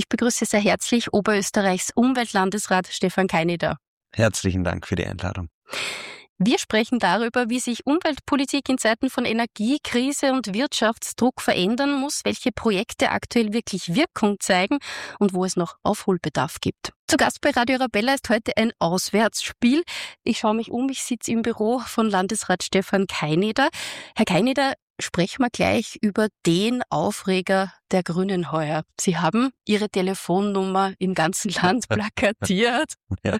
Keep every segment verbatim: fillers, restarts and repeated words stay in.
Ich begrüße sehr herzlich Oberösterreichs Umweltlandesrat Stefan Keineder. Herzlichen Dank für die Einladung. Wir sprechen darüber, wie sich Umweltpolitik in Zeiten von Energiekrise und Wirtschaftsdruck verändern muss, welche Projekte aktuell wirklich Wirkung zeigen und wo es noch Aufholbedarf gibt. Zu Gast bei Radio Arabella ist heute ein Auswärtsspiel. Ich schaue mich um, ich sitze im Büro von Landesrat Stefan Keineder. Herr Keineder, sprechen wir gleich über den Aufreger der Grünen heuer. Sie haben Ihre Telefonnummer im ganzen Land plakatiert. Ja.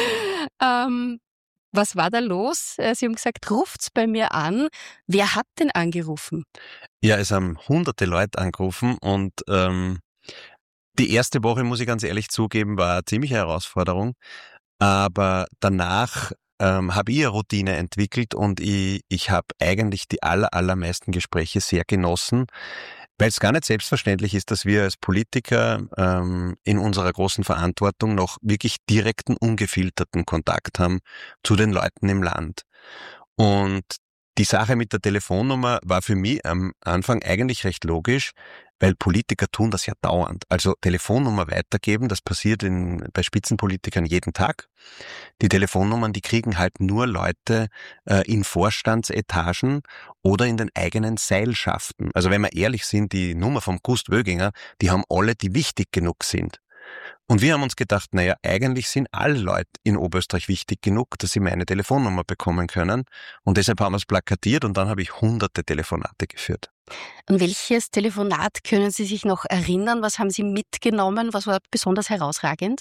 ähm, Was war da los? Sie haben gesagt, ruft's bei mir an. Wer hat denn angerufen? Ja, es haben hunderte Leute angerufen und ähm, die erste Woche, muss ich ganz ehrlich zugeben, war eine ziemliche Herausforderung. Aber danach ähm, habe ich eine Routine entwickelt und ich, ich habe eigentlich die aller, allermeisten Gespräche sehr genossen, weil es gar nicht selbstverständlich ist, dass wir als Politiker ähm, in unserer großen Verantwortung noch wirklich direkten, ungefilterten Kontakt haben zu den Leuten im Land. Und die Sache mit der Telefonnummer war für mich am Anfang eigentlich recht logisch, weil Politiker tun das ja dauernd. Also Telefonnummer weitergeben, das passiert in, bei Spitzenpolitikern jeden Tag. Die Telefonnummern, die kriegen halt nur Leute äh, in Vorstandsetagen oder in den eigenen Seilschaften. Also wenn wir ehrlich sind, die Nummer vom Gust Wöginger, die haben alle, die wichtig genug sind. Und wir haben uns gedacht, naja, eigentlich sind alle Leute in Oberösterreich wichtig genug, dass sie meine Telefonnummer bekommen können. Und deshalb haben wir es plakatiert und dann habe ich hunderte Telefonate geführt. An welches Telefonat können Sie sich noch erinnern? Was haben Sie mitgenommen? Was war besonders herausragend?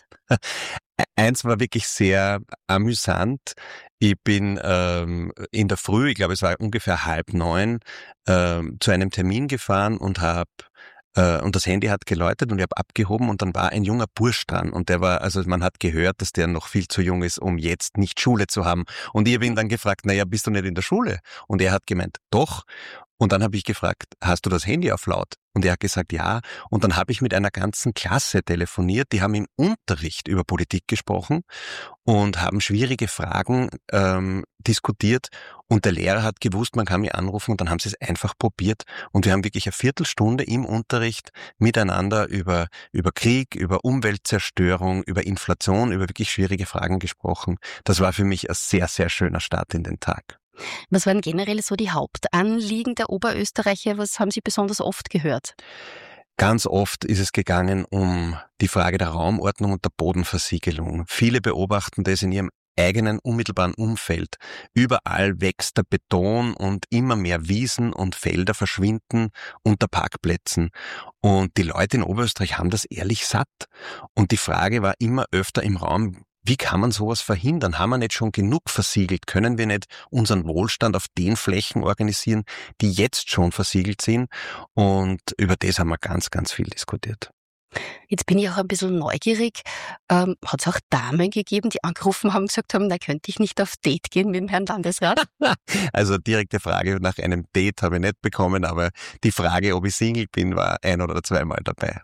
Eins war wirklich sehr amüsant. Ich bin ähm, in der Früh, ich glaube es war ungefähr halb neun, ähm, zu einem Termin gefahren und habe und das Handy hat geläutet und ich habe abgehoben und dann war ein junger Bursch dran und der war, also man hat gehört, dass der noch viel zu jung ist, um jetzt nicht Schule zu haben. Und ich habe ihn dann gefragt, naja, bist du nicht in der Schule? Und er hat gemeint, doch. Und dann habe ich gefragt, hast du das Handy auf laut? Und er hat gesagt, ja. Und dann habe ich mit einer ganzen Klasse telefoniert, die haben im Unterricht über Politik gesprochen und haben schwierige Fragen ähm, diskutiert. Und der Lehrer hat gewusst, man kann mich anrufen und dann haben sie es einfach probiert. Und wir haben wirklich eine Viertelstunde im Unterricht miteinander über, über Krieg, über Umweltzerstörung, über Inflation, über wirklich schwierige Fragen gesprochen. Das war für mich ein sehr, sehr schöner Start in den Tag. Was waren generell so die Hauptanliegen der Oberösterreicher? Was haben Sie besonders oft gehört? Ganz oft ist es gegangen um die Frage der Raumordnung und der Bodenversiegelung. Viele beobachten das in ihrem eigenen unmittelbaren Umfeld. Überall wächst der Beton und immer mehr Wiesen und Felder verschwinden unter Parkplätzen. Und die Leute in Oberösterreich haben das ehrlich satt. Und die Frage war immer öfter im Raum, wie kann man sowas verhindern? Haben wir nicht schon genug versiegelt? Können wir nicht unseren Wohlstand auf den Flächen organisieren, die jetzt schon versiegelt sind? Und über das haben wir ganz, ganz viel diskutiert. Jetzt bin ich auch ein bisschen neugierig. Ähm, hat es auch Damen gegeben, die angerufen haben und gesagt haben, na, könnte ich nicht auf Date gehen mit dem Herrn Landesrat? Also direkte Frage nach einem Date habe ich nicht bekommen, aber die Frage, ob ich Single bin, war ein- oder zweimal dabei.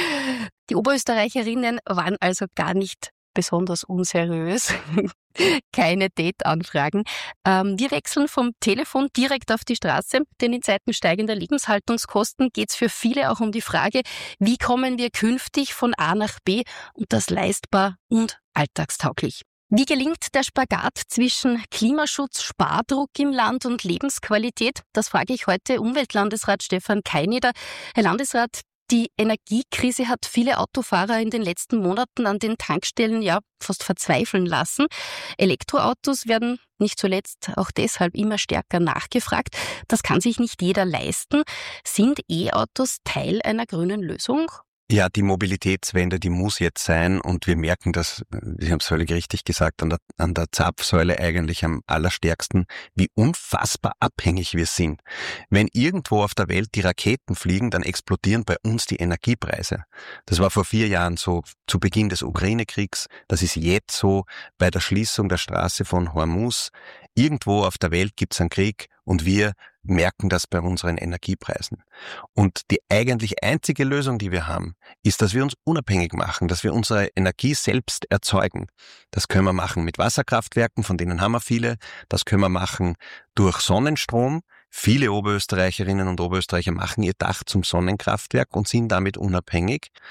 Die Oberösterreicherinnen waren also gar nicht besonders unseriös. Keine Date-Anfragen. Ähm, wir wechseln vom Telefon direkt auf die Straße, denn in Zeiten steigender Lebenshaltungskosten geht es für viele auch um die Frage, wie kommen wir künftig von A nach B und das leistbar und alltagstauglich. Wie gelingt der Spagat zwischen Klimaschutz, Spardruck im Land und Lebensqualität? Das frage ich heute Umweltlandesrat Stefan Keineder. Herr Landesrat, die Energiekrise hat viele Autofahrer in den letzten Monaten an den Tankstellen ja fast verzweifeln lassen. Elektroautos werden nicht zuletzt auch deshalb immer stärker nachgefragt. Das kann sich nicht jeder leisten. Sind E-Autos Teil einer grünen Lösung? Ja, die Mobilitätswende, die muss jetzt sein und wir merken das, Sie haben es völlig richtig gesagt, an der, an der Zapfsäule eigentlich am allerstärksten, wie unfassbar abhängig wir sind. Wenn irgendwo auf der Welt die Raketen fliegen, dann explodieren bei uns die Energiepreise. Das war vor vier Jahren so zu Beginn des Ukraine-Kriegs, das ist jetzt so bei der Schließung der Straße von Hormuz. Irgendwo auf der Welt gibt es einen Krieg und wir merken das bei unseren Energiepreisen. Und die eigentlich einzige Lösung, die wir haben, ist, dass wir uns unabhängig machen, dass wir unsere Energie selbst erzeugen. Das können wir machen mit Wasserkraftwerken, von denen haben wir viele. Das können wir machen durch Sonnenstrom. Viele Oberösterreicherinnen und Oberösterreicher machen ihr Dach zum Sonnenkraftwerk und sind damit unabhängig.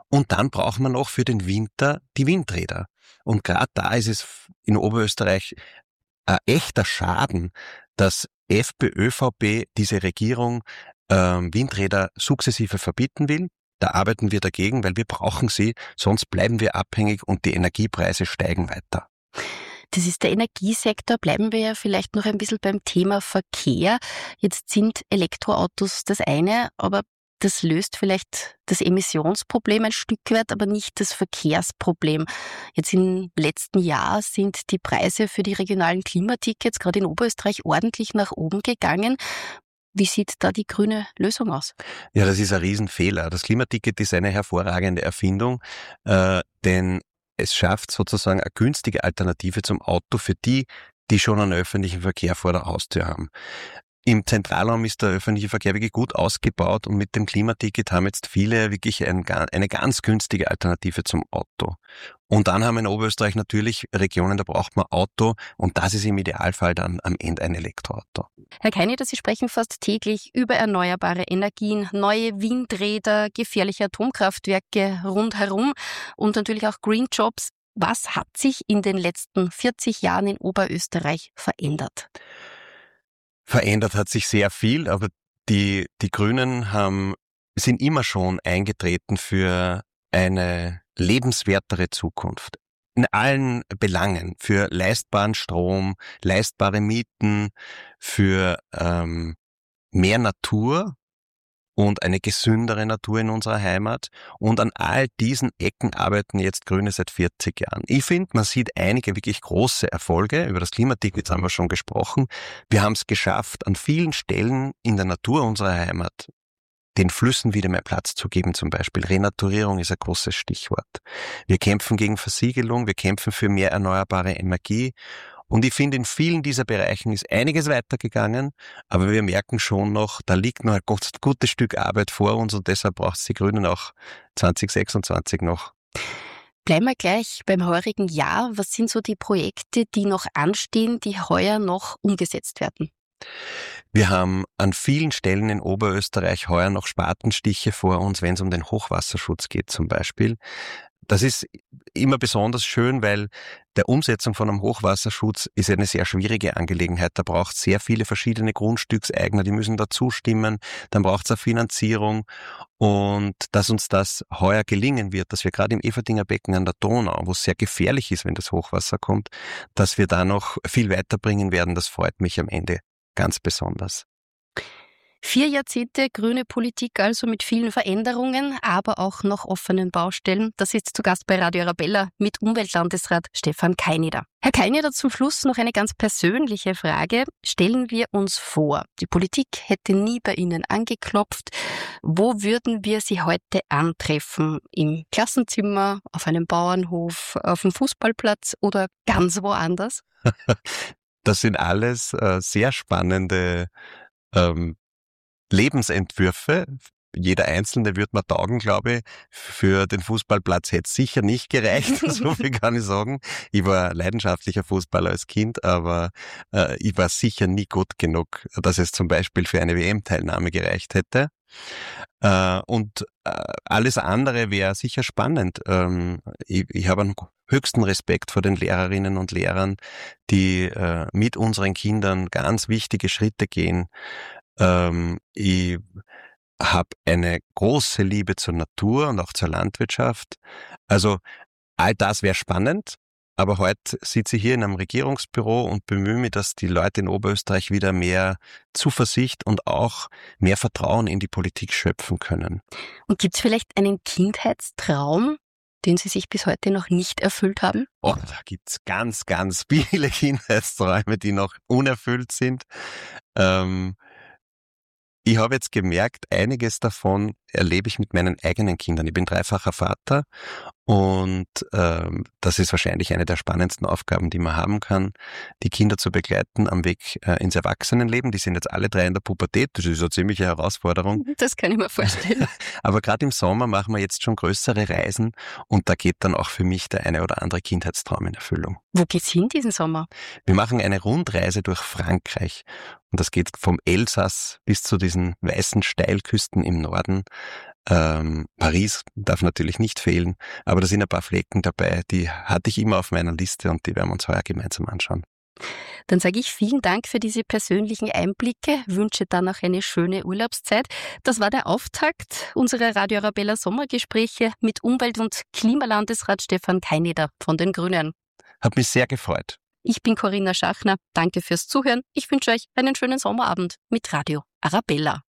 Und dann brauchen wir noch für den Winter die Windräder. Und gerade da ist es in Oberösterreich ein echter Schaden, dass FPÖ, ÖVP, diese Regierung ähm, Windräder sukzessive verbieten will. Da arbeiten wir dagegen, weil wir brauchen sie, sonst bleiben wir abhängig und die Energiepreise steigen weiter. Das ist der Energiesektor. Bleiben wir ja vielleicht noch ein bisschen beim Thema Verkehr. Jetzt sind Elektroautos das eine, aber das löst vielleicht das Emissionsproblem ein Stück weit, aber nicht das Verkehrsproblem. Jetzt im letzten Jahr sind die Preise für die regionalen Klimatickets gerade in Oberösterreich ordentlich nach oben gegangen. Wie sieht da die grüne Lösung aus? Ja, das ist ein Riesenfehler. Das Klimaticket ist eine hervorragende Erfindung, äh, denn es schafft sozusagen eine günstige Alternative zum Auto für die, die schon einen öffentlichen Verkehr vor der Haustür haben. Im Zentralraum ist der öffentliche Verkehr wirklich gut ausgebaut und mit dem Klimaticket haben jetzt viele wirklich ein, eine ganz günstige Alternative zum Auto. Und dann haben wir in Oberösterreich natürlich Regionen, da braucht man Auto und das ist im Idealfall dann am Ende ein Elektroauto. Herr Keineder, Sie sprechen fast täglich über erneuerbare Energien, neue Windräder, gefährliche Atomkraftwerke rundherum und natürlich auch Green Jobs. Was hat sich in den letzten vierzig Jahren in Oberösterreich verändert? Verändert hat sich sehr viel, aber die, die Grünen haben, sind immer schon eingetreten für eine lebenswertere Zukunft. In allen Belangen, für leistbaren Strom, leistbare Mieten, für ähm, mehr Natur und eine gesündere Natur in unserer Heimat. Und an all diesen Ecken arbeiten jetzt Grüne seit vierzig Jahren. Ich finde, man sieht einige wirklich große Erfolge. Über das Klimaticket haben wir schon gesprochen. Wir haben es geschafft, an vielen Stellen in der Natur unserer Heimat den Flüssen wieder mehr Platz zu geben, zum Beispiel. Renaturierung ist ein großes Stichwort. Wir kämpfen gegen Versiegelung, wir kämpfen für mehr erneuerbare Energie. Und ich finde, in vielen dieser Bereichen ist einiges weitergegangen, aber wir merken schon noch, da liegt noch ein gutes Stück Arbeit vor uns und deshalb braucht es die Grünen auch zwanzig sechsundzwanzig noch. Bleiben wir gleich beim heurigen Jahr. Was sind so die Projekte, die noch anstehen, die heuer noch umgesetzt werden? Wir haben an vielen Stellen in Oberösterreich heuer noch Spatenstiche vor uns, wenn es um den Hochwasserschutz geht zum Beispiel. Das ist immer besonders schön, weil der Umsetzung von einem Hochwasserschutz ist eine sehr schwierige Angelegenheit. Da braucht es sehr viele verschiedene Grundstückseigner, die müssen dazu stimmen. Dann braucht es eine Finanzierung. Und dass uns das heuer gelingen wird, dass wir gerade im Everdinger Becken an der Donau, wo es sehr gefährlich ist, wenn das Hochwasser kommt, dass wir da noch viel weiterbringen werden, das freut mich am Ende ganz besonders. Vier Jahrzehnte grüne Politik also mit vielen Veränderungen, aber auch noch offenen Baustellen. Das ist zu Gast bei Radio Arabella mit Umweltlandesrat Stefan Keineder. Herr Keineder, zum Schluss noch eine ganz persönliche Frage. Stellen wir uns vor, die Politik hätte nie bei Ihnen angeklopft. Wo würden wir Sie heute antreffen? Im Klassenzimmer, auf einem Bauernhof, auf dem Fußballplatz oder ganz woanders? Das sind alles äh, sehr spannende ähm, Lebensentwürfe. Jeder einzelne wird mir taugen, glaube ich. Für den Fußballplatz hätte es sicher nicht gereicht, so viel kann ich sagen. Ich war leidenschaftlicher Fußballer als Kind, aber äh, ich war sicher nie gut genug, dass es zum Beispiel für eine W M-Teilnahme gereicht hätte. Äh, und äh, alles andere wäre sicher spannend. Ähm, ich, ich habe einen höchsten Respekt vor den Lehrerinnen und Lehrern, die äh, mit unseren Kindern ganz wichtige Schritte gehen. Ähm, ich habe eine große Liebe zur Natur und auch zur Landwirtschaft. Also all das wäre spannend, aber heute sitze ich hier in einem Regierungsbüro und bemühe mich, dass die Leute in Oberösterreich wieder mehr Zuversicht und auch mehr Vertrauen in die Politik schöpfen können. Und gibt es vielleicht einen Kindheitstraum, den Sie sich bis heute noch nicht erfüllt haben? Oh, da gibt's ganz, ganz viele Kindheitsträume, die noch unerfüllt sind. Ähm, Ich habe jetzt gemerkt, einiges davon erlebe ich mit meinen eigenen Kindern. Ich bin dreifacher Vater und ähm, das ist wahrscheinlich eine der spannendsten Aufgaben, die man haben kann, die Kinder zu begleiten am Weg äh, ins Erwachsenenleben. Die sind jetzt alle drei in der Pubertät, das ist eine ziemliche Herausforderung. Das kann ich mir vorstellen. Aber gerade im Sommer machen wir jetzt schon größere Reisen und da geht dann auch für mich der eine oder andere Kindheitstraum in Erfüllung. Wo geht's hin diesen Sommer? Wir machen eine Rundreise durch Frankreich. Und das geht vom Elsass bis zu diesen weißen Steilküsten im Norden. Ähm, Paris darf natürlich nicht fehlen, aber da sind ein paar Flecken dabei, die hatte ich immer auf meiner Liste und die werden wir uns heuer gemeinsam anschauen. Dann sage ich vielen Dank für diese persönlichen Einblicke, wünsche dann auch eine schöne Urlaubszeit. Das war der Auftakt unserer Radio Arabella Sommergespräche mit Umwelt- und Klimalandesrat Stefan Keineder von den Grünen. Hat mich sehr gefreut. Ich bin Corinna Schachner. Danke fürs Zuhören. Ich wünsche euch einen schönen Sommerabend mit Radio Arabella.